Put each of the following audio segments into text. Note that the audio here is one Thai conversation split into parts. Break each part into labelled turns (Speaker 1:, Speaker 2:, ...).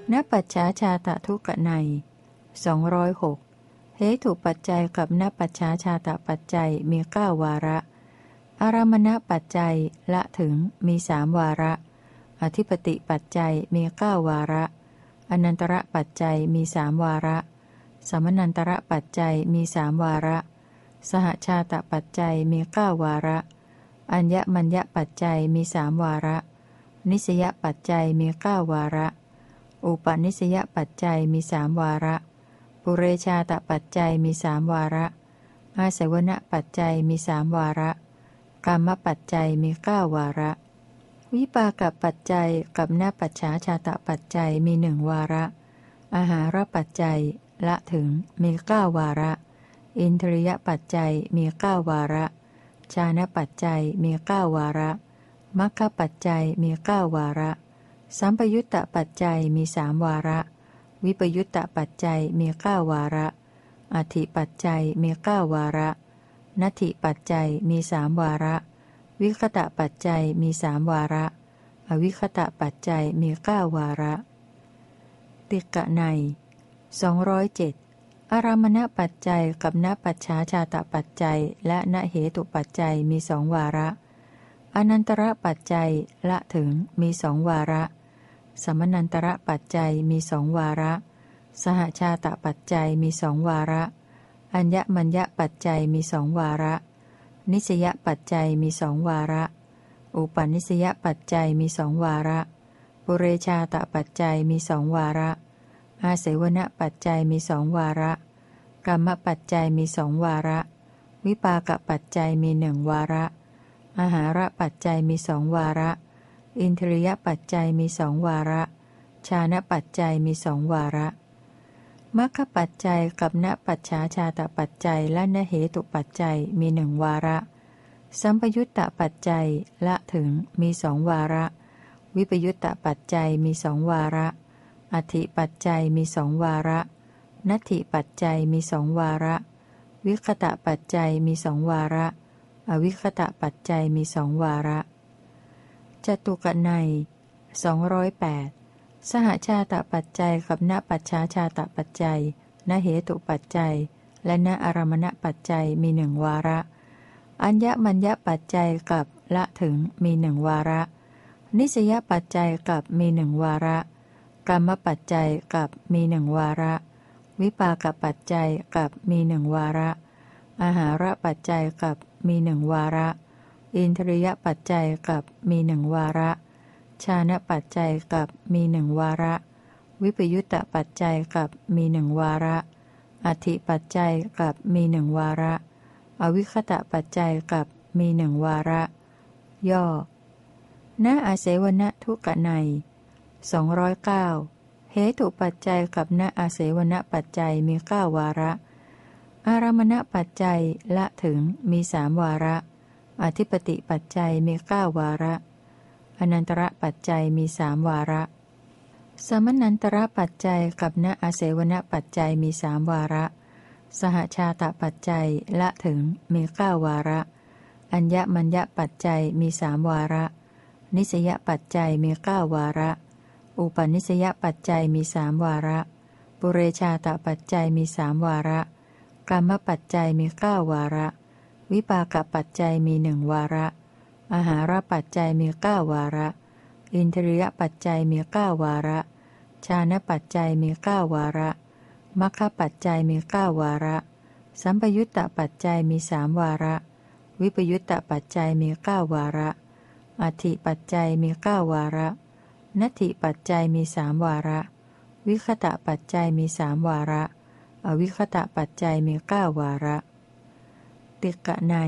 Speaker 1: ณปัจฉาชาตทุกนัย206เหตุปัจจัยกับณปัจฉาชาตปัจจัยมี9วาระอารมณปัจจัยละถึงมี3วาระอธิปติปัจจัยมี9วาระอนันตระปัจจัยมี3วาระสมนันตระปัจจัยมี3วาระสหชาตปัจจัยมี9วาระอัญญมัญญปัจจัยมี3วาระนิสยปัจจัยมี9วาระอุปนิสยปัจจัยมี3วาระปุเรชาตปัจจัยมี3วาระอาศัยวณปัจจัยมี3วาระกรรมปัจจัยมี9วาระวิปากปัจจัยกับณปัจฉาชาตปัจจัยมี1วาระอาหารปัจจัยละถึงมี9วาระอินทรียปัจจัยมี9วาระฌานปัจจัยมี9วาระมัคคปัจจัยมี9วาระสัมปยุตตปัจจัยมี3วาระวิปยุตตปัจจัยมี9วาระอธิปัจจัยมี9วาระนัตถิปัจจัยมี3วาระวิคตะปัจจัยมี3วาระอวิคตะปัจจัยมี9วาระติกะใน207อารามณปัจจัยกับณปัจฉาชาตปัจจัยและณเหตุปัจจัยมี2วาระอนันตระปัจจัยละถึงมี2วาระสมนันตระปัจจัยมี2วาระสหชาตปัจจัยมี2วาระอัญญมัญญปัจจัยมี2วาระนิสยปัจจัยมี2วาระอุปนิสยปัจจัยมี2วาระปุเรชาตปัจจัยมี2วาระอาศัยวณปัจจัยมี2วาระกรรมปัจจัยมี2วาระวิปากปัจจัยมี1วาระอาหารปัจจัยมี2วาระอินทรียปัจจัยมี2วาระฌานปัจจัยมี2วาระมัคคปัจจัยกับณปัจฉาชาตปัจจัยและณเหตุปัจจัยมี1วาระสัมปยุตตปัจจัยละถึงมี2วาระวิปยุตตปัจจัยมี2วาระอธิปัจจัยมี2วาระนัตถิปัจจัยมี2วาระวิคตะปัจจัยมี2วาระอวิคตะปัจจัยมี2วาระจตุกนัย208สหชาตปัจจัยกับณปัจฉาชาตปัจจัยณเหตุปัจจัยและณอารมณปัจจัยมี1วาระอัญญมัญญปัจจัยกับละถึงมี1วาระนิสยปัจจัยกับมี1วาระกรรมปัจจัยกับมี1วาระวิปากปัจจัยกับมี1วาระอาหารปัจจัยกับมี1วาระอินทรียปัจจัยกับมี1วาระฌานปัจจัยกับมี1วาระวิปยุตตปัจจัยกับมี1วาระอธิปัจจัยกับมี1วาระอวิคตะปัจจัยกับมี1วาระย่อณอาศัยวณทุกนัย209เหตุปัจจัยกับณอาศัยวณปัจจัยมี9วาระอารมณปัจจัยละถึงมี3วาระอธิปติปัจจัยมี9วาระอนันตระปัจจัยมี3วาระสมนันตระปัจจัยกับณอาศัยวณปัจจัยมี3วาระสหชาตปัจจัยละถึงมี9วาระอัญญมัญญปัจจัยมี3วาระนิสยปัจจัยมี9วาระอุปนิสยปัจจัยมี3วาระปุเรชาตปัจจัยมี3วาระกรรมปัจจัยมี9วาระวิปากปัจจัยมี1วาระอาหารปัจจัยมี9วาระอินทรียปัจจัยมี9วาระฌานปัจจัยมี9วาระมัคคปัจจัยมี9วาระสัมปยุตตปัจจัยมี3วาระวิปยุตตปัจจัยมี9วาระอธิปัจจัยมี9วาระนัตถิปัจจัยมี3วาระวิคตะปัจจัยมี3วาระอวิคตะปัจจัยมี9วาระติกะใน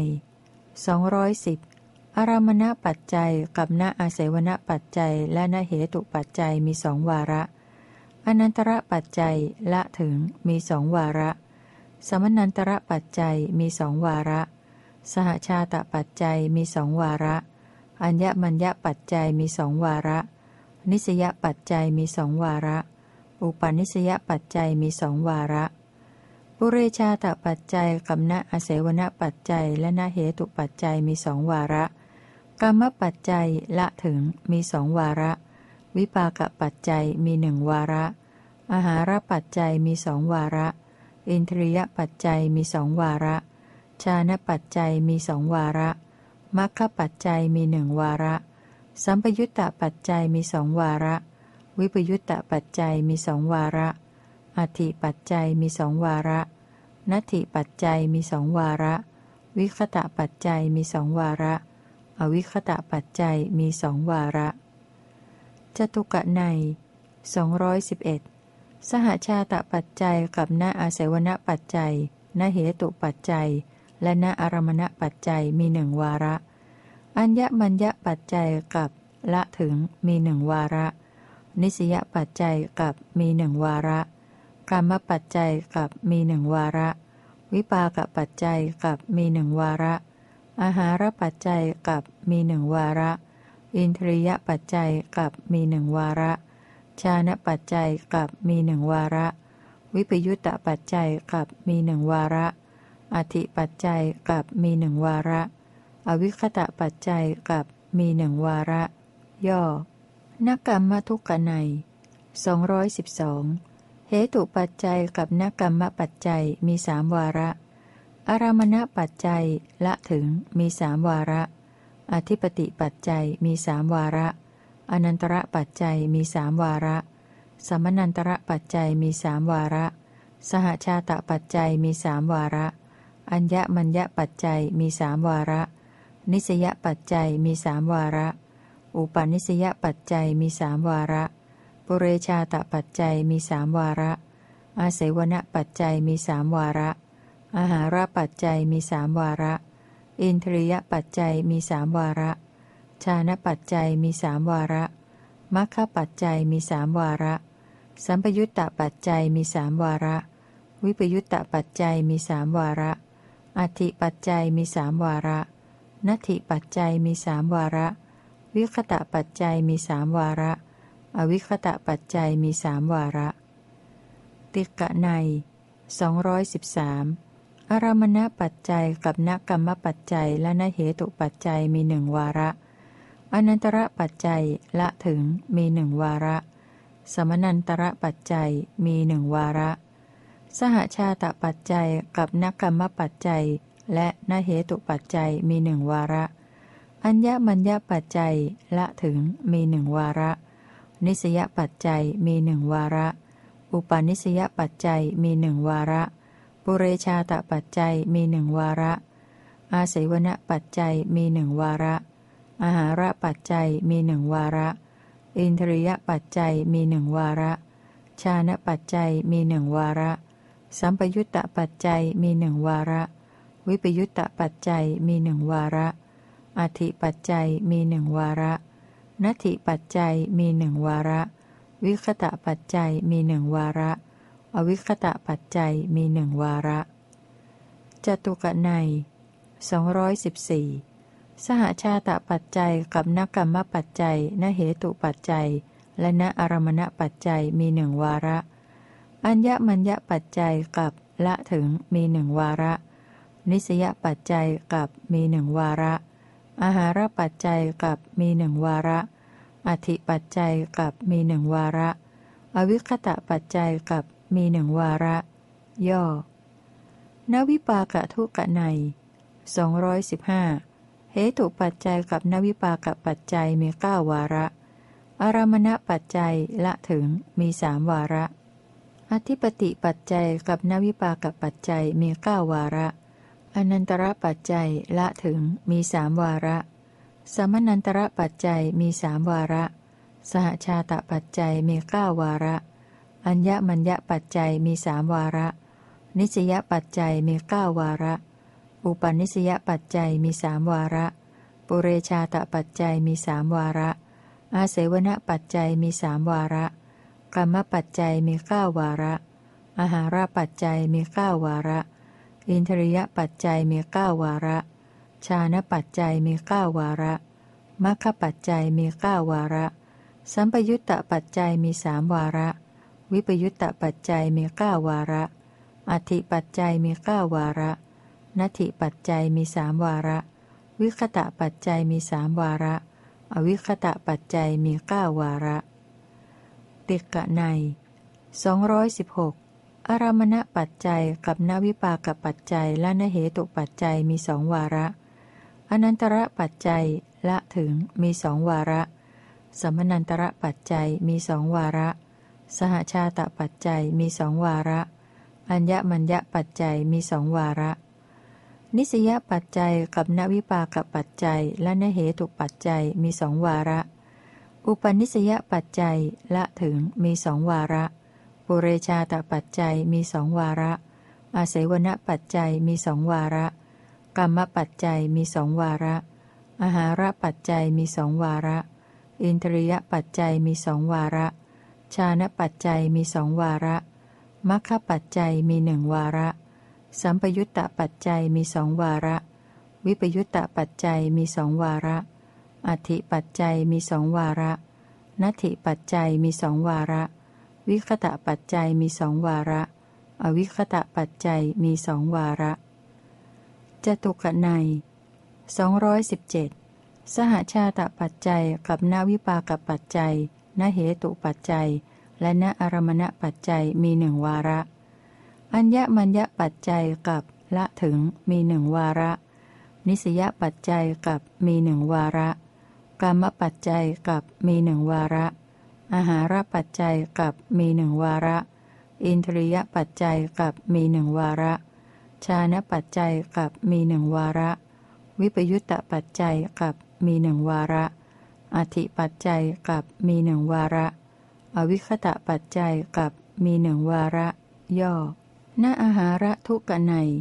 Speaker 1: 210อารมณปัจจัยกับณอาศัยวณปัจจัยและณเหตุปัจจัยมี2วาระอนันตระปัจจัยละถึงมี2วาระสมนันตระปัจจัยมี2วาระสหชาตปัจจัยมี2วาระอัญญมัญญปัจจัยมี2วาระนิสยปัจจัยมี2วาระอุปนิสยปัจจัยมี2วาระปุเรชาตปัจจัยกับณอาศัยวณปัจจัยและณเหตุปัจจัยมี2วาระกรรมปัจจัยละถึงมี2วาระววิปากปัจจัยมีหนึ่งวาระอาหารปัจจัยมีสองวาระอินทรียปัจจัยมีสองวาระฌานปัจจัยมีสองวาระมรรคปัจจัยมีหนึ่งวาระสัมปยุตตปัจจัยมีสองวาระวิปยุตตปัจจัยมีสองวาระอธิปัจจัยมีสองวาระนัตถิปัจจัยมีสองวาระวิคตะปัจจัยมีสองวาระอวิคตะปัจจัยมีสองวาระจตุกนัย211สหชาตปัจจัยกับณอาศัยวณปัจจัยณเหตุปัจจัยและณอารมณปัจจัยมีหนึ่งวาระอัญญมัญญปัจจัยกับละถึงมีหนึ่งวาระนิสยปัจจัยกับมีหนึ่งวาระกรรมปัจจัยกับมีหนึ่งวาระวิปากปัจจัยกับมีหนึ่งวาระอาหารปัจจัยกับมีหนึ่งวาระอินทรียปัจจัยกับมีหนึ่งวาระฌานปัจจัยกับมีหนึ่งวาระวิปยุตตปัจจัยกับมีหนึ่งวาระอธิปัจจัยกับมีหนึ่งวาระอวิคตะปัจจัยกับมีหนึ่งวาระย่อนักกรรมทุกขนัย212เหตุปัจจัยกับนักกรรมปัจจัยมีสามวาระอารมณปัจจัยละถึงมีสามวาระอธิปติปัจจัยมีสามวาระอนันตระปัจจัยมีสามวาระสมนันตระปัจจัยมีสามวาระสหชาตปัจจัยมีสามวาระอัญญมัญญปัจจัยมีสามวาระนิสยปัจจัยมีสามวาระอุปาณิสยปัจจัยมีสามวาระปุเรชาตปัจจัยมีสามวาระอาศัยวณปัจจัยมีสามวาระอาหารปัจจัยมีสามวาระอินทรียปัจจัยมีสามวาระฌานปัจจัยมีสามวาระมรรคปัจจัยมีสามวาระสัมปยุตตปัจจัยมีสามวาระวิปยุตตปัจจัยมีสามวาระอธิปัจจัยมีสามวาระนัตถิปัจจัยมีสามวาระวิคตะปัจจัยมีสามวาระอวิคตะปัจจัยมีสามวาระติกะนัย213อารมณปัจจัยกับนกรรมปัจจัยและนเหตุปัจจัยมีหนึ่งวาระอนันตระปัจจัยละถึงมีหนึ่งวาระสมนันตระปัจจัยมีหนึ่งวาระสหชาตปัจจัยกับนกรรมปัจจัยและนเหตุปัจจัยมีหนึ่งวาระอัญญมัญญปัจจัยละถึงมีหนึ่งวาระนิสยปัจจัยมีหนึ่งวาระอุปาณิสยปัจจัยมีหนึ่งวาระปุเรชาตปัจจัยมีหนึ่งวาระอาศัยวณปัจจัยมีหนึ่งวาระอาหารปัจจัยมีหนึ่งวาระอินทรียปัจจัยมีหนึ่งวาระฌานปัจจัยมีหนึ่งวาระสัมปยุตตปัจจัยมีหนึ่งวาระวิปยุตตปัจจัยมีหนึ่งวาระอธิปัจจัยมีหนึ่งวาระนัตถิปัจจัยมีหนึ่งวาระวิคตะปัจจัยมีหนึ่งวาระอวิคตะปัจจัยมีหนึ่งวาระจตุกนัย214สหชาตปัจจัยกับนกรรมปัจจัยนเหตุปัจจัยและณอารมณปัจจัยมีหนึ่งวาระอัญญมัญญปัจจัยกับละถึงมีหนึ่งวาระนิสยปัจจัยกับมีหนึ่งวาระอาหารปัจจัยกับมีหนึ่งวาระอธิปัจจัยกับมีหนึ่งวาระอวิคตะปัจจัยกับมีหนึ่งวาระย่อนวิปากทุกนัย215เหตุปัจจัยกับนวิปากปัจจัยมี9วาระอารมณปัจจัยละถึงมี3วาระอธิปติปัจจัยกับนวิปากปัจจัยมี9วาระอนันตระปัจจัยละถึงมี3วาระสมนันตระปัจจัยมี3วาระสหชาตปัจจัยมี9วาระอัญญมัญญปัจจัยมี3วาระนิสยปัจจัยมี9วาระอุปาณิสยปัจจัยมี3วาระปุเรชาตปัจจัยมี3วาระอาศัยวณปัจจัยมี3วาระกรรมปัจจัยมี9วาระอาหารปัจจัยมี9วาระอินทรียปัจจัยมี9วาระฌานปัจจัยมี9วาระมรรคปัจจัยมี9วาระสัมปยุตตปัจจัยมี3วาระวิปยุตตปัจจัยมี9วาระอธิปัจจัยมี9วาระนัตถิปัจจัยมี3วาระวิคตะปัจจัยมี3วาระอวิคตะปัจจัยมี9วาระติกะใน216อารามณปัจจัยกับนวิปากปัจจัยและนเหตุปัจจัยมีสองวาระอนันตระปัจจัยละถึงมีสองวาระสมนันตระปัจจัยมีสองวาระสหชาตปัจจัยมีสองวาระอัญญมัญญปัจจัยมีสองวาระนิสยปัจจัยกับนวิปากปัจจัยและนเหตุปัจจัยมีสองวาระอุปนิสยปัจจัยละถึงมีสองวาระปุเรชาตปัจจัยมีสองวาระอาศัยวณปัจจัยมีสองวาระกรรมปัจจัยมีสองวาระอาหารปัจจัยมีสองวาระอินทรียปัจจัยมีสองวาระฌานปัจจัยมีสองวาระมัคคปัจจัยมีหนึ่งวาระสัมปยุตตปัจจัยมีสองวาระวิปยุตตปัจจัยมีสองวาระอธิปัจจัยมีสองวาระนัตถิปัจจัยมีสองวาระวิคตะปัจจัยมีสองวาระอวิคตะปัจจัยมีสองวาระจตุกนัย217สหชาตปัจจัยกับนวิปากปัจจัยนเหตุปัจจัยและนอารมณปัจจัยมีหนึ่งวาระอัญญมัญญปัจจัยกับละถึงมีหนึ่งวาระนิสยปัจจัยกับมีหนึ่งวาระกรรมปัจจัยกับมีหนึ่งวาระอาหารปัจจัยกับมีหนึ่งวาระอินทรียปัจจัยกับมีหนึ่งวาระฌานปัจจัยกับมีหนึ่งวาระวิปยุตตปัจจัยกับมีหนึ่งวาระอธิปัจจัยกับมีหนึ่งวาระอวิคตะปัจจัยกับมีหนึ่งวาระย่อณอาหาระทุกนัย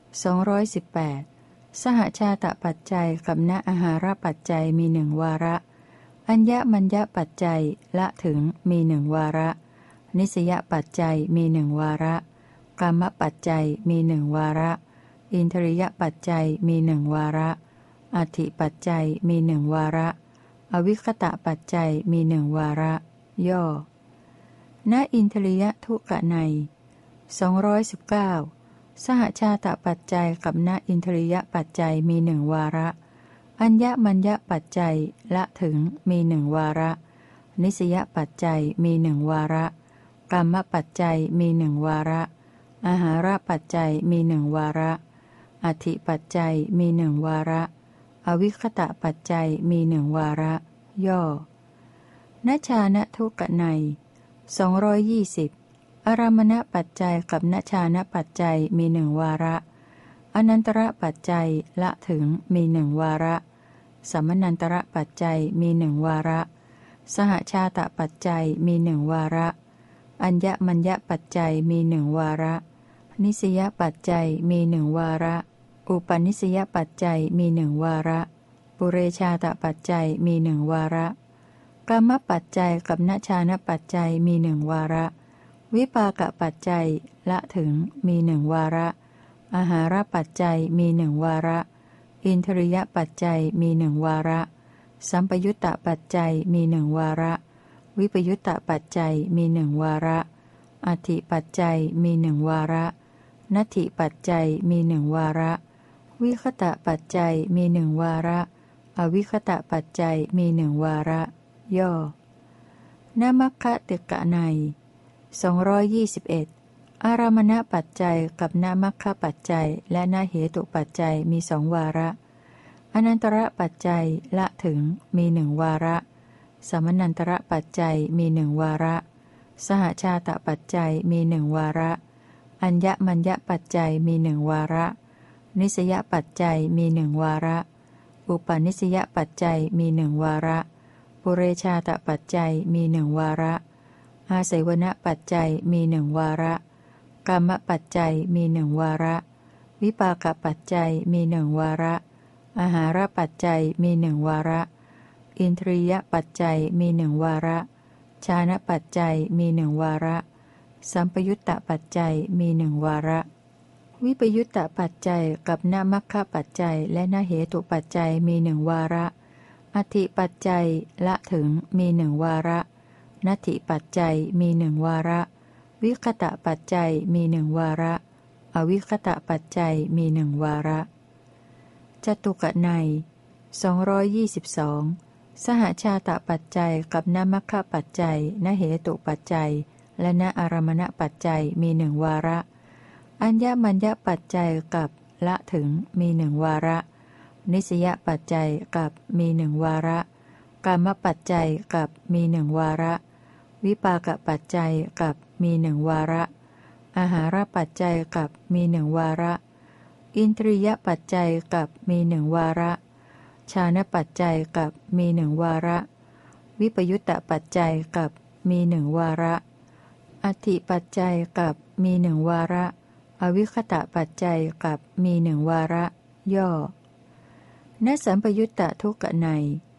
Speaker 1: 218สหชาตปัจจัยกับณอาหารปัจจัยมีหนึ่งวาระอัญญมัญญปัจจัยละถึงมีหนึ่งวาระนิสยปัจจัยมีหนึ่งวาระกรรมปัจจัยมีหนึ่งวาระอินทรียปัจจัยมีหนึ่งวาระอธิปัจจัยมีหนึ่งวาระอวิคตะปัจจัยมีหนึ่งวาระย่อณอินทรียทุกนัย219สหชาตปัจจัยกับณอินทรียปัจจัยมีหนึ่งวาระอัญญมัญญปัจจัยละถึงมีหนึ่งวาระนิสยปัจจัยมีหนึ่งวาระกรรมปัจจัยมีหนึ่งวาระอาหารปัจจัยมีหนึ่งวาระอธิปัจจัยมีหนึ่งวาระอวิคตะปัจจัยมีหนึ่งวาระย่อณชานะทุกนัย220อารามณปัจจัยกับณชานะปัจจัยมีหนึ่งวาระอนันตระปัจจัยละถึงมีหนึ่งวาระสมนันตระปัจจัยมีหนึ่งวาระสหชาตปัจจัยมีหนึ่งวาระอัญญมัญญปัจจัยมีหนึ่งวาระนิสยปัจจัยมีหนึ่งวาระอุปนิสยปัจจัยมีหนึ่งวาระปุเรชาตปัจจัยมีหนึ่งวาระกรรมปัจจัยกับณชานะปัจจัยมีหนึ่งวาระวิปากปัจจัยละถึงมีหนึ่งวาระอาหารปัจจัยมีหนึ่งวาระอินทรียปัจจัยมีหนึ่งวาระสัมปยุตตปัจจัยมีหนึ่งวาระวิปยุตตปัจจัยมีหนึ่งวาระอธิปัจจัยมีหนึ่งวาระนัตถิปัจจัยมีหนึ่งวาระวิคตะปัจจัยมีหนึ่งวาระอวิคตะปัจจัยมีหนึ่งวาระย่อณมัคคะติกะนัย221อารามณปัจจัยกับณมัคคะปัจจัยและณเหตุปัจจัยมีสองวาระอนันตระปัจจัยละถึงมีหนึ่งวาระสมนันตระปัจจัยมีหนึ่งวาระสหชาตปัจจัยมีหนึ่งวาระอัญญมัญญปัจจัยมีหนึ่งวาระนิสยปัจจัยมีหนึ่งวาระอุปนิสยปัจจัยมีหนึ่งวาระปุเรชาตปัจจัยมีหนึ่งวาระอาศัยวณปัจจัยมีหนึ่งวาระกรรมปัจจัยมีหนึ่งวาระวิปากปัจจัยมีหนึ่งวาระอาหารปัจจัยมีหนึ่งวาระอินทรียปัจจัยมีหนึ่งวาระฌานปัจจัยมีหนึ่งวาระสัมปยุตตปัจจัยมีหนึ่งวาระวิปยุตตปัจจัยกับณมัคคะปัจจัยและณเหตุปัจจัยมีหนึ่งวาระอธิปัจจัยละถึงมีหนึ่งวาระนัตถิปัจจัยมีหนึ่งวาระวิคตะปัจจัยมีหนึ่งวาระอวิคตะปัจจัยมีหนึ่งวาระจตุกนัย222 สหชาตปัจจัยกับนมัคคะปัจจัยนเหตุปัจจัยและณอารมณปัจจัยมีหนึ่งวาระอัญญมัญญปัจจัยกับละถึงมีหนึ่งวาระนิสยปัจจัยกับมีหนึ่งวาระกามปัจจัยกับมีหนึ่งวาระวิปากปัจจัยกับมีหนึ่งวาระอาหารปัจจัยกับมีหนึ่งวาระอินทรียปัจจัยกับมีหนึ่งวาระฌานปัจจัยกับมีหนึ่งวาระวิปยุตตปัจจัยกับมีหนึ่งวาระอธิปัจจัยกับมีหนึ่งวาระอวิคตะปัจจัยกับมีหนึ่งวาระย่อณสัมปยุตตทุกขใน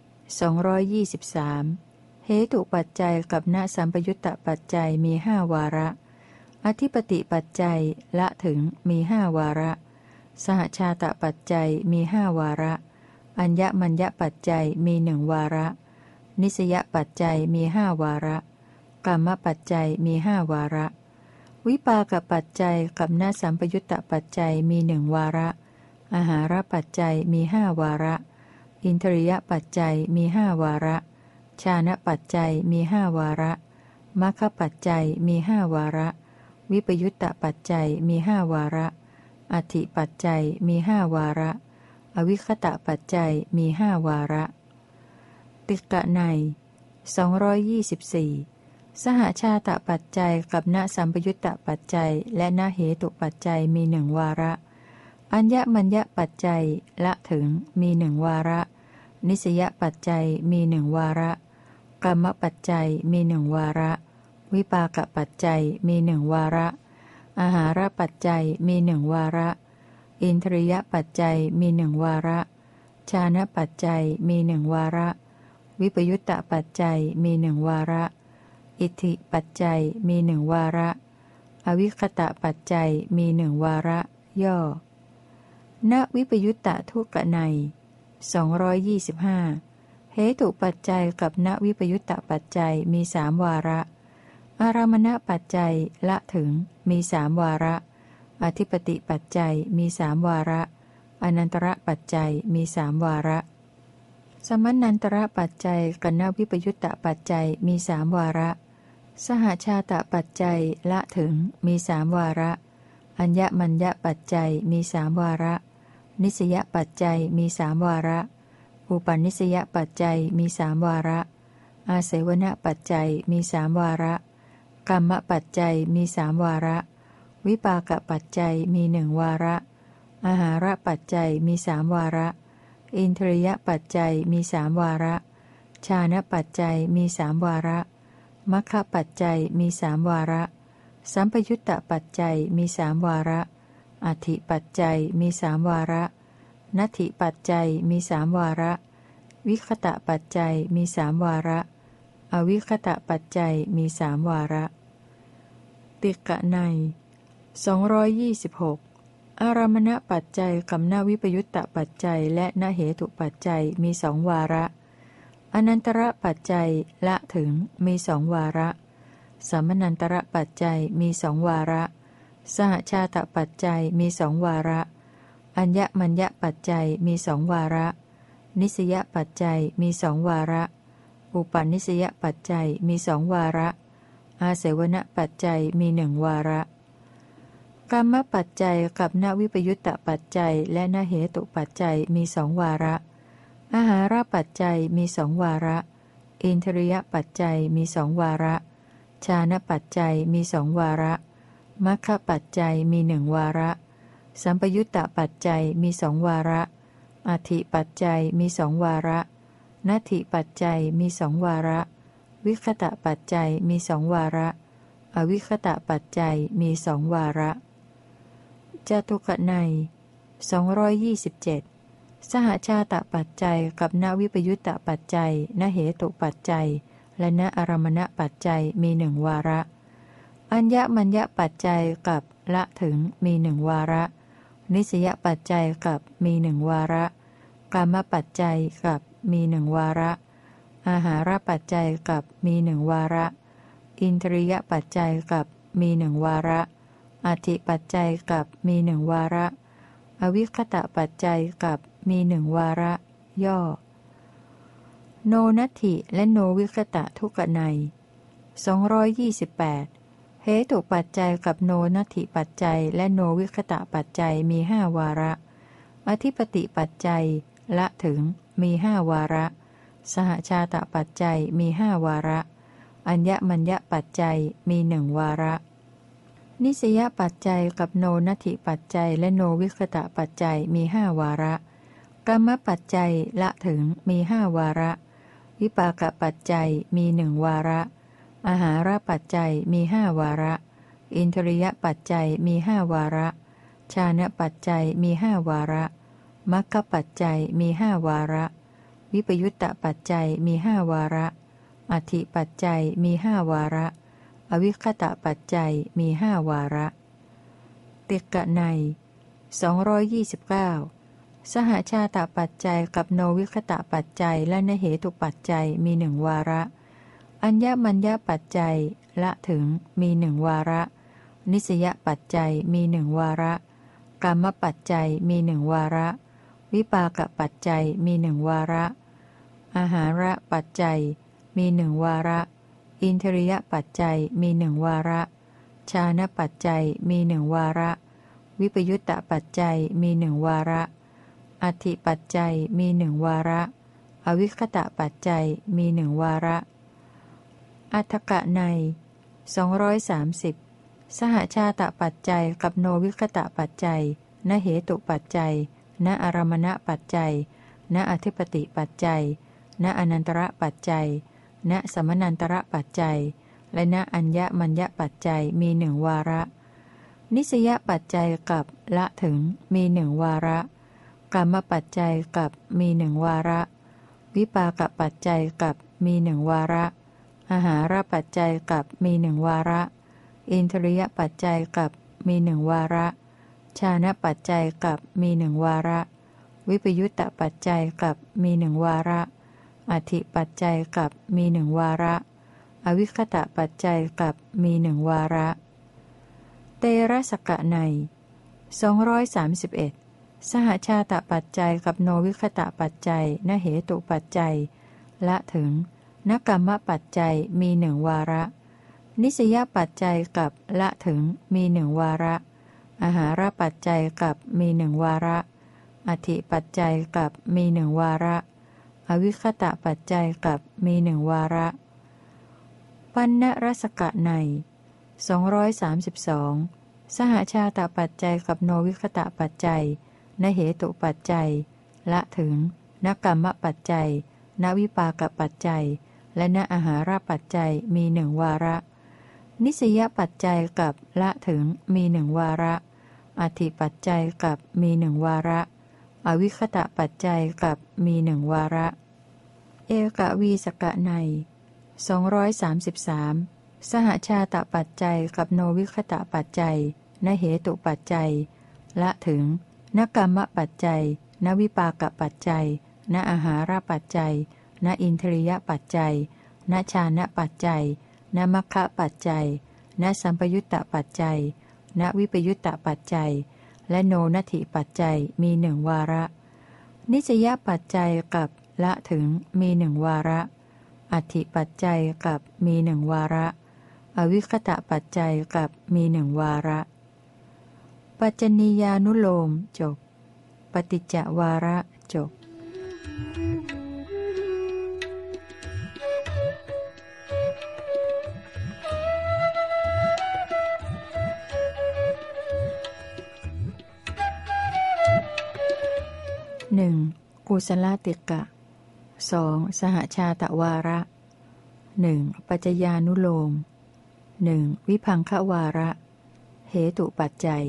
Speaker 1: 223เหตุปัจจัยกับณสัมปยุตตปัจจัยมีห้าวาระอธิปติปัจจัยละถึงมีห้าวาระสหชาตปัจจัยมีห้าวาระอัญญมัญญปัจจัยมีหนึ่งวาระนิสยปัจจัยมีห้าวาระกามปัจจัยมีห้าวาระวิปากปัจจัยกับณสัมปยุตตปัจจัยมีหนึ่งวาระอาหารปัจจัยมีห้าวาระอินทรียปัจจัยมีห้าวาระฌานปัจจัยมีห้าวาระมรรคปัจจัยมีห้าวาระวิปยุตตปัจจัยมีห้าวาระอธิปัจจัยมีห้าวาระอวิคตะปัจจัยมีห้าวาระติกะใน224สหชาตปัจจัยกับณสัมปยุตตปัจจัยและณเหตุปัจจัยมีหนึ่งวาระอัญญมัญญปัจจัยละถึงมีหนึ่งวาระนิสยปัจจัยมีหนึ่งวาระกรรมปัจจัยมีหนึ่งวาระวิปากปัจจัยมีหนึ่งวาระอาหารปัจจัยมีหนึ่งวาระอินทรียปัจจัยมีหนึ่งวาระฌานปัจจัยมีหนึ่งวาระวิปยุตตปัจจัยมีหนึ่งวาระอิทธิปัจจัยมีหนึ่งวาระอวิคตะปัจจัยมีหนึ่งวาระย่อณวิปยุตตทุกขใน225เหตุปัจจัยกับณวิปยุตตปัจจัยมีสามวาระอารมณปัจจัยละถึงมีสามวาระอธิปติปัจจัยมีสามวาระอนันตระปัจจัยมีสามวาระสมนันตระปัจจัยกับณวิปยุตตปัจจัยมีสามวาระสหชาตปัจจัยละถึงมีสามวาระอัญญมัญญปัจจัยมีสามวาระนิสยปัจจัยมีสามวาระอุปนิสยปัจจัยมีสามวาระอาเสวนปัจจัยมีสามวาระกรรมปัจจัยมีสามวาระวิปากปัจจัยมีหนึ่งวาระอาหารปัจจัยมีสามวาระอินทรียปัจจัยมีสามวาระฌานปัจจัยมีสามวาระมรรคปัจจัยมีสามวาระสัมปยุตตปัจจัยมีสามวาระอธิปัจจัยมีสามวาระนัตถิปัจจัยมีสามวาระวิคตะปัจจัยมีสามวาระอวิคตะปัจจัยมีสามวาระติกะใน226อารมณปัจจัยกับณวิปยุตตปัจจัยและณเหตุปัจจัยมีสองวาระอนันตระปัจจัยละถึงมีสองวาระสมนันตระปัจจัยมีสองวาระสหชาตปัจจัยมีสองวาระอัญญมัญญปัจจัยมีสองวาระนิสยปัจจัยมีสองวาระอุปนิสยปัจจัยมีสองวาระอาเสวนปัจจัยมีหนึ่งวาระกรรมปัจจัยกับณวิปยุตตปัจจัยและณเหตุปัจจัยมีสองวาระอาหารปัจจัยมีสองวาระอินทรียปัจจัยมีสองวาระฌานปัจจัยมีสองวาระมรรคปัจจัยมีหนึ่งวาระสัมปยุตตปัจจัยมีสองวาระอธิปัจจัยมีสองวาระนัตถิปัจจัยมีสองวาระวิคตะปัจจัยมีสองวาระอวิคตะปัจจัยมีสองวาระจตุกนัย227สหชาตปัจจัยกับณวิปยุตตปัจจัยณเหตุปัจจัยและณอารมณปัจจัยมีหนึ่งวาระอัญญมัญญปัจจัยกับละถึงมีหนึ่งวาระนิสยปัจจัยกับมีหนึ่งวาระกามปัจจัยกับมีหนึ่งวาระอาหารปัจจัยกับมีหนึ่งวาระอินทรียปัจจัยกับมีหนึ่งวาระอธิปัจจัยกับมีหนึ่งวาระอวิคตะปัจจัยกับมีหนึ่งวาระย่อโนนัตถิและโนวิคตะทุกนัย228เหตุปัจจัยกับโนนัตถิปัจจัยและโนวิคตะปัจจัยมีห้าวาระอธิปติปัจจัยละถึงมีห้าวาระสหชาตปัจจัยมีห้าวาระอัญญมัญญปัจจัยมีหนึ่งวาระนิสยปัจจัยกับโนนัตถิปัจจัยและโนวิคตะปัจจัยมีห้าวาระกรรมปัจจัยละถึงมีห้าวาระวิปากปัจจัยมีหนึ่งวาระอาหารปัจจัยมีห้าวาระอินทริยปัจจัยมีห้าวาระฌานปัจจัยมีห้าวาระมัคคปัจจัยมีห้าวาระวิปยุตตปัจจัยมีห้าวาระอธิปัจจัยมีห้าวาระอวิคตะปัจจัยมีห้าวาระติกะใน229สหชาตปัจจัยกับโนวิคตะปัจจัยและนเหตุปัจจัยมีหนึ่งวาระอัญญมัญญปัจจัยละถึงมีหนึ่งวาระนิสยปัจจัยมีหนึ่งวาระกรรมปัจจัยมีหนึ่งวาระวิปากปัจจัยมีหนึ่งวาระอาหารปัจจัยมีหนึ่งวาระอินทริยปัจจัยมีหนึ่งวาระฌานปัจจัยมีหนึ่งวาระวิปยุตตปัจจัยมีหนึ่งวาระอธิปัจจัยมีหนึ่งวาระอวิคตะปัจจัยมีหนึ่งวาระอัฏฐกะใน230สหชาตปัจจัยกับโนวิคตะปัจจัยนเหตุปัจจัยณอารมณปัจจัยณอธิปติปัจจัยณอนันตระปัจจัยณสมนันตระปัจจัยและณอัญญมัญญปัจจัยมีหนึ่งวาระนิสยปัจจัยกับละถึงมีหนึ่งวาระกรรมปัจจัยกับมีหนึ่งวาระวิปากปัจจัยกับมีหนึ่งวาระอาหารปัจจัยกับมีหนึ่งวาระอินทริยปัจจัยกับมีหนึ่งวาระฌานปัจจัยกับมีหนึ่งวาระวิปยุตตปัจจัยกับมีหนึ่งวาระอธิปัจจัยกับมีหนึ่งวาระอวิคตะปัจจัยกับมีหนึ่งวาระเตระสกะใน231สหชาตปัจจัยกับโนวิคตะปัจจัยนเหตุปัจจัยละถึงนกรรมปัจจัยมีหนึ่งวาระนิสยปัจจัยกับละถึงมีหนึ่งวาระอาหารปัจจัยกับมีหนึ่งวาระอธิปัจจัยกับมีหนึ่งวาระอวิคตะปัจจัยกับมีหนึ่งวาระปัณณรสกะใน232สหชาตปัจจัยกับโนวิคตะปัจจัยนเหตุปัจจัยละถึงนกรรมปัจจัยนวิปากปัจจัยและณอาหารปัจจัยมีหนึ่งวาระนิสยปัจจัยกับละถึงมีหนึ่งวาระอธิปัจจัยกับมีหนึ่งวาระอวิคตะปัจจัยกับมีหนึ่งวาระเอกวีสกะใน233สหชาตปัจจัยกับโนวิคตะปัจจัยนเหตุปัจจัยละถึงนกรรมปัจจัยนวิปากปัจจัยณอาหารปัจจัยณอินทริยปัจจัยณฌานปัจจัยณมัคคะปัจจัยณสัมปยุตตปัจจัยณวิปยุตตปัจจัยและโนนัตถิปัจจัยมีหนึ่งวาระนิสยปัจจัยกับละถึงมีหนึ่งวาระอธิปัจจัยกับมีหนึ่งวาระอวิคตะปัจจัยกับมีหนึ่งวาระปัจจนียานุโลมจบปฏิจจวาระจบหนึ่งกุศลติกะ2สหชาตวาระ1ปัจจญานุโลม1วิภังควาระเหตุปัจจัย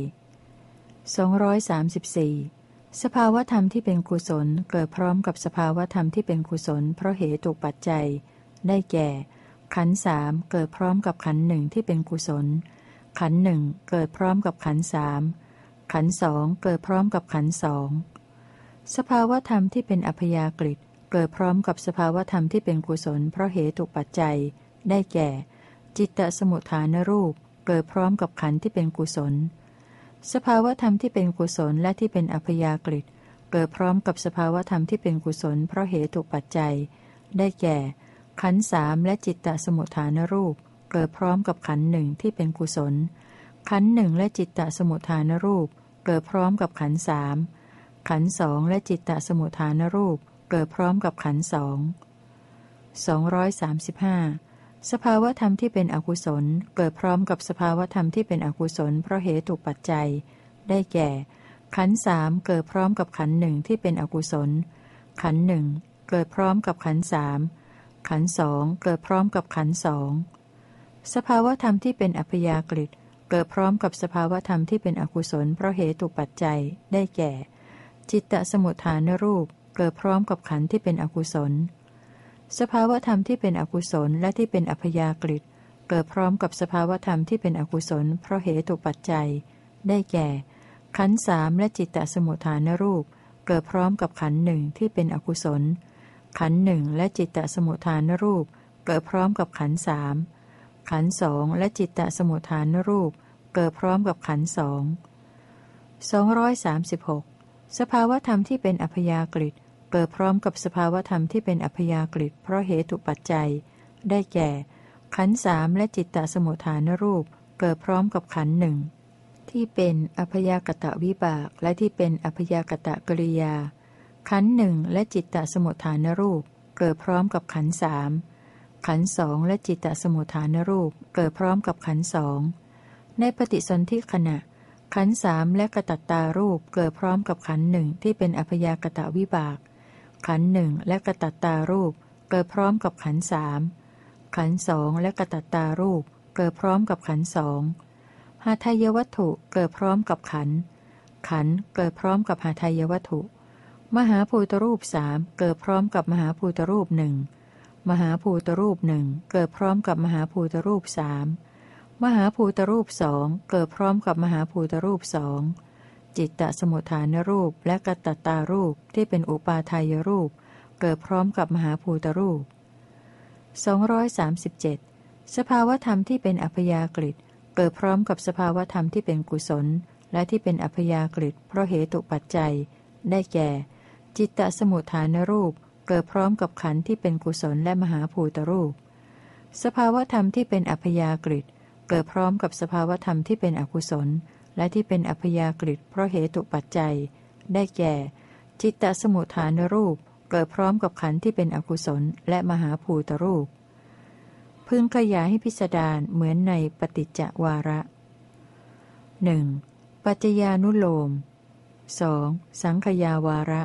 Speaker 1: 234สภาวธรรมที่เป็นกุศลเกิดพร้อมกับสภาวธรรมที่เป็นกุศลเพราะเหตุปัจจัยได้แก่ขันธ์3เกิดพร้อมกับขันธ์1ที่เป็นกุศลขันธ์1เกิดพร้อมกับขันธ์3ขันธ์2เกิดพร้อมกับขันธ์2สภาวธรรมที่เป็นอัพยากฤิเกิดพร้อมกับสภาวธรรมที่เป็นกุศลเพราะเหตุปัจจัยได้แก่จิตตสมุทฐานรูปเกิดพร้อมกับขันธ์ที่เป็นกุศลสภาวธรรมที่เป็นกุศลและที่เป็นอัพยากฤิเกิดพร้อมกับสภาวธรรมที่เป็นกุศลเพราะเหตุปัจจัยได้แก่ ขันธ์สามและจิตตสมุทฐานรูปเกิดพร้อมกับขันธ์หนึ่งที่เป็นกุศลขันธ์หนึ่งและจิตตสมุทฐานรูปเกิดพร้อมกับขันธ์สามขันธ์สองและจิตตสมุทฐานรูปเกิดพร้อมกับขันธ์สอง235สภาวธรรมที่เป็นอกุศลเกิดพร้อมกับสภาวธรรมที่เป็นอกุศลเพราะเหตุปัจจัยได้แก่ ขันธ์สามเกิดพร้อมกับขันธ์หนึ่งที่เป็นอกุศลขันธ์หนึ่งเกิดพร้อมกับขันธ์สามขันธ์สองเกิดพร้อมกับขันธ์สองสภาวธรรมที่เป็นอัพยากฤิเกิดพร้อมกับสภาวธรรมที่เป็นอกุศลเพราะเหตุปัจจัยได้แก่ จิตตสมุทฐานรูปเกิดพร้อมกับขันธ์ที่เป็นอกุศลสภาวธรรมที่เป็นอกุศลและที่เป็นอัพยากฤิเกิดพร้อมกับสภาวธรรมที่เป็นอกุศลเพราะเหตุปัจจัยได้แก่ ขันธ์สามและจิตตสมุทฐานรูปเกิดพร้อมกับขันธ์หนึ่งที่เป็นอกุศลขันธ์หนึ่งและจิตตสมุทฐานรูปเกิดพร้อมกับขันธ์สามขันธ์สองและจิตตสมุทฐานรูปเกิดพร้อมกับขันธ์สอง236สภาวธรรมที่เป็นอัพยากฤิเกิดพร้อมกับสภาวธรรมที่เป็นอัพยากฤิเพราะเหตุปัจจัยได้แก่ ขันธ์สามและจิตตสมุทฐานรูปเกิดพร้อมกับขันธ์หนึ่งที่เป็นอัพยากตวิบากและที่เป็นอัพยากตกริยาขันธ์หนึ่งและจิตตสมุทฐานรูปเกิดพร้อมกับขันธ์สามขันธ์สองและจิตตสมุทฐานรูปเกิดพร้อมกับขันธ์สองในปฏิสนธิขณะขันธ์สามและกตัตตารูปเกิดพร้อมกับขันธ์หนึ่งที่เป็นอัพยากตวิบากขันธ์หนึ่งและกตัตตารูปเกิดพร้อมกับขันธ์สามขันธ์สองและกตัตตารูปเกิดพร้อมกับขันธ์สองหาทายวัตถุเกิดพร้อมกับขันธ์ขันธ์เกิดพร้อมกับหาทายวัตถุมหาภูตรูปสามเกิดพร้อมกับมหาภูตรูปหนึ่งมหาภูตรูปหนึ่งเกิดพร้อมกับมหาภูตรูปสามมหาภูตรูปสองเกิดพร้อมกับมหาภูตรูปสองจิตตสมุทฐานรูปและกตัตตารูปที่เป็นอุปาทายรูปเกิดพร้อมกับมหาภูตรูป237สภาวธรรมที่เป็นอัพยากฤิเกิดพร้อมกับสภาวธรรมที่เป็นกุศลและที่เป็นอัพยากฤิเพราะเหตุปัจจัยได้แก่ จิตตสมุทฐานรูปเกิดพร้อมกับขันธ์ที่เป็นกุศลและมหาภูตรูปสภาวธรรมที่เป็นอัพยากฤิเกิดพร้อมกับสภาวธรรมที่เป็นอกุศลและที่เป็นอัพยากฤิเพราะเหตุปัจจัยได้แก่ จิตตสมุทฐานรูปเกิดพร้อมกับขันธ์ที่เป็นอกุศลและมหาภูตรูปพึงขยายให้พิสดารเหมือนในปฏิจจวาระ 1. ปัจจญานุโลม 2. สังขยาวาระ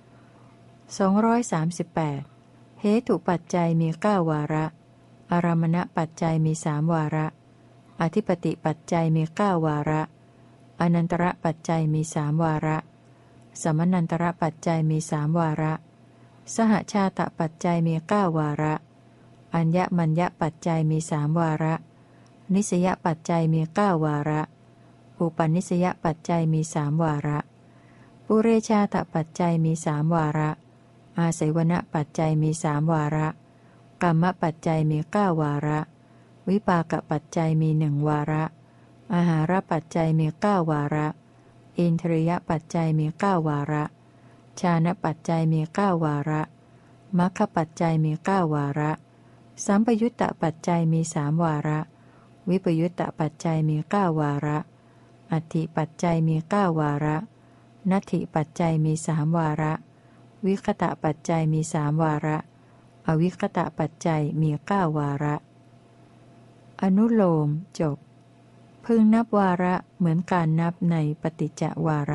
Speaker 1: 238เหตุปัจจัยมี9วาระอารามณปัจจัยมี3วาระอธิปติปัจจัยมี9วาระอนันตระปัจจัยมี3วาระสมนันตระปัจจัยมี3วาระสหชาตปัจจัยมี9วาระอัญญมัญญปัจจัยมี3วาระนิสยปัจจัยมี9วาระอุปนิสยปัจจัยมี3วาระปุเรชาตปัจจัยมี3วาระอาศัยวณปัจจัยมี3วาระกรรมปัจจัยมี9วาระวิปากปัจจัยมี1วาระอาหารปัจจัยมี9วาระอินทรียปัจจัยมี9วาระฌานปัจจัยมี9วาระมรรคปัจจัยมี9วาระสัมปยุตตปัจจัยมี3วาระวิปยุตตปัจจัยมี9วาระอัตถิปัจจัยมี9วาระนัตถิปัจจัยมี3วาระวิคตะปัจจัยมี3วาระอวิคตะปัจจัยมี9วาระอนุโลมจบพึงนับวาระเหมือนการนับในปฏิจจวาระ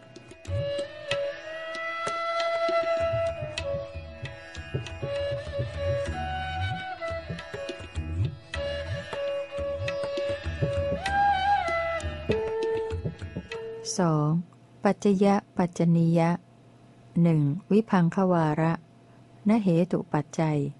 Speaker 1: 2. ปัจจยปัจจนียะ 1. วิภังควาระนเหตุปัจจัย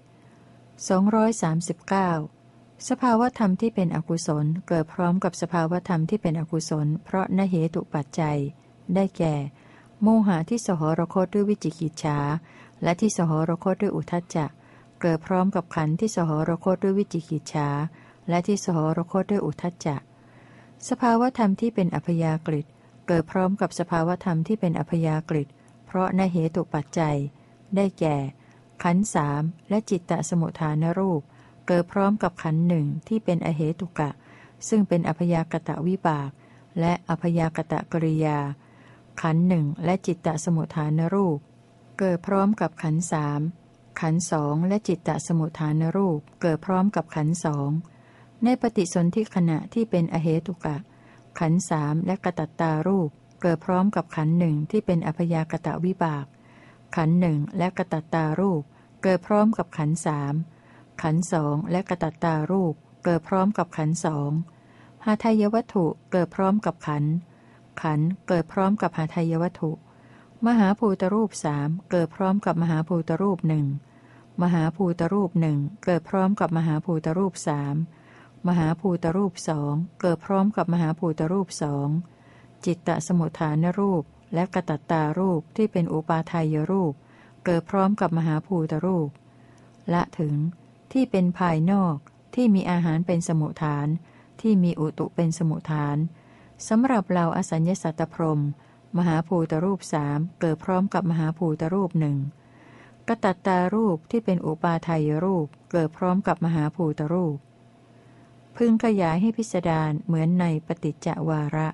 Speaker 1: 239สภาวธรรมที่เป็นอกุศลเกิดพร้อมกับสภาวธรรมที่เป็นอกุศลเพราะนเหตุปัจจัยได้แก่โมหะที่สหรคตด้วยวิจิกิจฉาและที่สหรคตด้วยอุทธัจจะเกิดพร้อมกับขันธ์ที่สหรคตด้วยวิจิกิจฉาและที่สหรคตด้วยอุทธัจจะสภาวธรรมที่เป็นอัพยากฤิเกิดพร้อมกับสภาวธรรมที่เป็นอัพยากฤิเพราะนเหตุปัจจัยได้แก่ขันธ์สามและจิตตสมุทฐานรูปเกิดพร้อมกับขันธ์หนึ่งที่เป็นอเหตุกะซึ่งเป็นอัพยากตะวิบากและอัพยากตะกริยาขันธ์หนึ่งและจิตตสมุทฐานรูปเกิดพร้อมกับขันธ์สามขันธ์สองและจิตตสมุทฐานรูปเกิดพร้อมกับขันธ์สองในปฏิสนธิขณะที่เป็นอเหตุกะขันธ์สามและกตัตตารูปเกิดพร้อมกับขันธ์หนึ่งที่เป็นอัพยากตะวิบากขันธ์หนึ่งและกตัตตารูปเกิดพร้อมกับขันธ์สามขันธ์สองและกตัตตารูปเกิดพร้อมกับขันธ์สองหาทายวัตถุเกิดพร้อมกับขันธ์ขันธ์เกิดพร้อมกับหาทายวัตถุมหาภูตรูปสามเกิดพร้อมกับมหาภูตรูปหนึ่งมหาภูตรูปหนึ่งเกิดพร้อมกับมหาภูตรูปสามมหาภูตรูปสองเกิดพร้อมกับมหาภูตรูปสองจิตตสมุทฐานรูปและกตัตตารูปที่เป็นอุปาทายรูปเกิดพร้อมกับมหาภูตรูปละถึงที่เป็นภายนอกที่มีอาหารเป็นสมุทฐานที่มีอุตุเป็นสมุทฐานสำหรับเราอสัญญสัตตพรหมมหาภูตรูปสามเกิดพร้อมกับมหาภูตรูปหนึ่งกตัตตารูปที่เป็นอุปาทายรูปเกิดพร้อมกับมหาภูตรูปพึงขยายให้พิสดารเหมือนในปฏิจจวาระ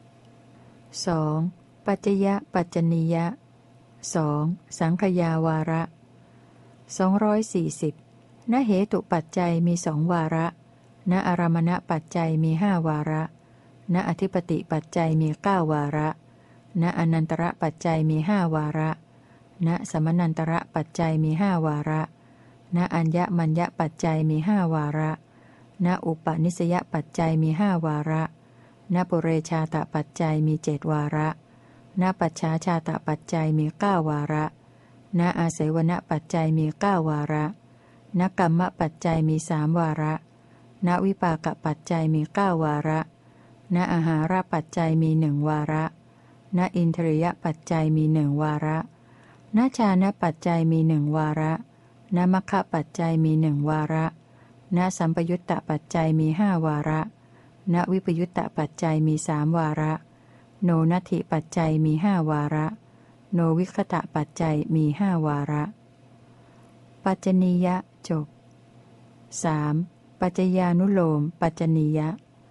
Speaker 1: 2. ปัจจยปัจจนียะ 2. สังขยาวาระ240ณเหตุปัจจัยมีสองวาระณอารมณปัจจัยมีห้าวาระณอธิปติปัจจัยมี9วาระณอนันตระปัจจัยมี5วาระณสมนันตระปัจจัยมี5วาระณอัญญมัญญปัจจัยมี5วาระณอุปนิสยปัจจัยมี5วาระณปุเรชาตปัจจัยมี7วาระณปัจฉาชาตปัจจัยมี9วาระณอาศัยวณปัจจัยมี9วาระณกรรมปัจจัยมี3วาระณวิปากปัจจัยมี9วาระณอาหารปัจจัยมี1วาระณอินทรียปัจจัยมี1วาระณฌานปัจจัยมี1วาระณมัคคะปัจจัยมี1วาระณสัมปยุตตปัจจัยมี5วาระณวิปยุตตปัจจัยมี3วาระโนนัตถิปัจจัยมี5วาระโนวิคตะปัจจัยมี5วาระปัจจนียะจบ 3. ปัจจญานุโลมปัจจนียะ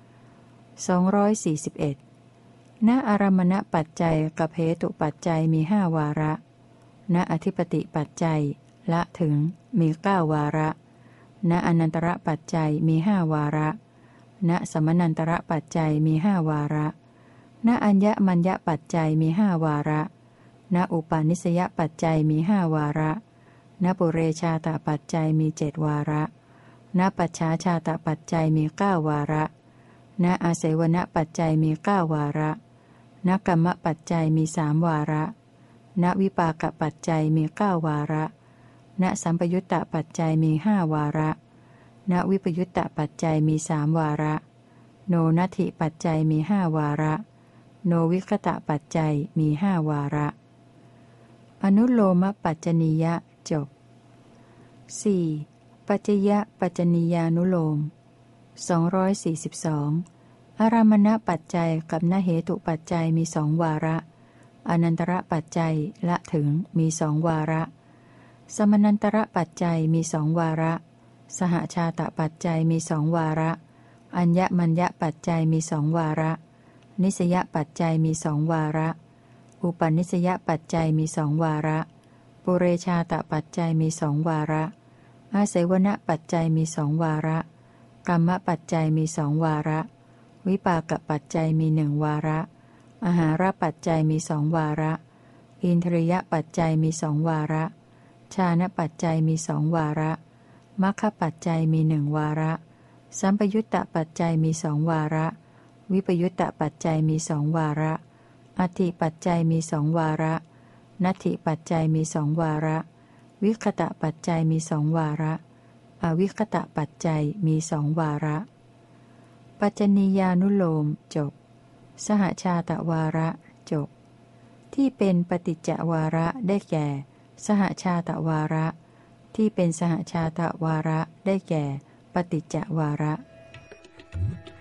Speaker 1: 241ณอารมณปัจจัยกับเหตุปัจจัยมี5วาระณอธิปติปัจจัยละถึงมี9วาระณอนันตระปัจจัยมี5วาระณสมนันตระปัจจัยมี5วาระณอัญญมัญญปัจจัยมี5วาระณอุปาณิสยปัจจัยมี5วาระณปุเรชาตปัจจัยมี7วาระณปัจฉาชาตปัจจัยมี9วาระณอาศัยวณปัจจัยมี9วาระณกรรมปัจจัยมี3วาระณวิปากปัจจัยมี9วาระณสัมปยุตตปัจจัยมี5วาระณวิปยุตตปัจจัยมี3วาระโนนัตถิปัจจัยมี5วาระโนวิคตะปัจจัยมี5วาระอนุโลมปัจจนียะจบ 4. ปัจจยปัจจนียานุโลม242อารามณปัจจัยกับนเหตุปัจจัยมี2วาระอนันตระปัจจัยละถึงมี2วาระสมนันตระปัจจัยมี2วาระสหชาตปัจจัยมี2วาระอัญญมัญญปัจจัยมี2วาระนิสยปัจจัยมี2วาระอุปนิสยปัจจัยมี2วาระปุเรชาตปัจจัยมี2วาระอาศัยวณปัจจัยมี2วาระกรรมปัจจัยมี2วาระวิปากปัจจัยมี1วาระอาหารปัจจัยมี2วาระอินทรียปัจจัยมี2วาระฌานปัจจัยมี2วาระมัคคปัจจัยมี1วาระสัมปยุตตปัจจัยมี2วาระวิปยุตตปัจจัยมี2วาระอธิปัจจัยมี2วาระนัตถิปัจจัยมี2วาระวิคตะปัจจัยมี2วาระอวิคตะปัจจัยมี2วาระปัจจนียานุโลมจบสหชาตวาระจบที่เป็นปฏิจจวาระได้แก่สหชาตวาระที่เป็นสหชาตวาระได้แก่ปฏิจจวาระ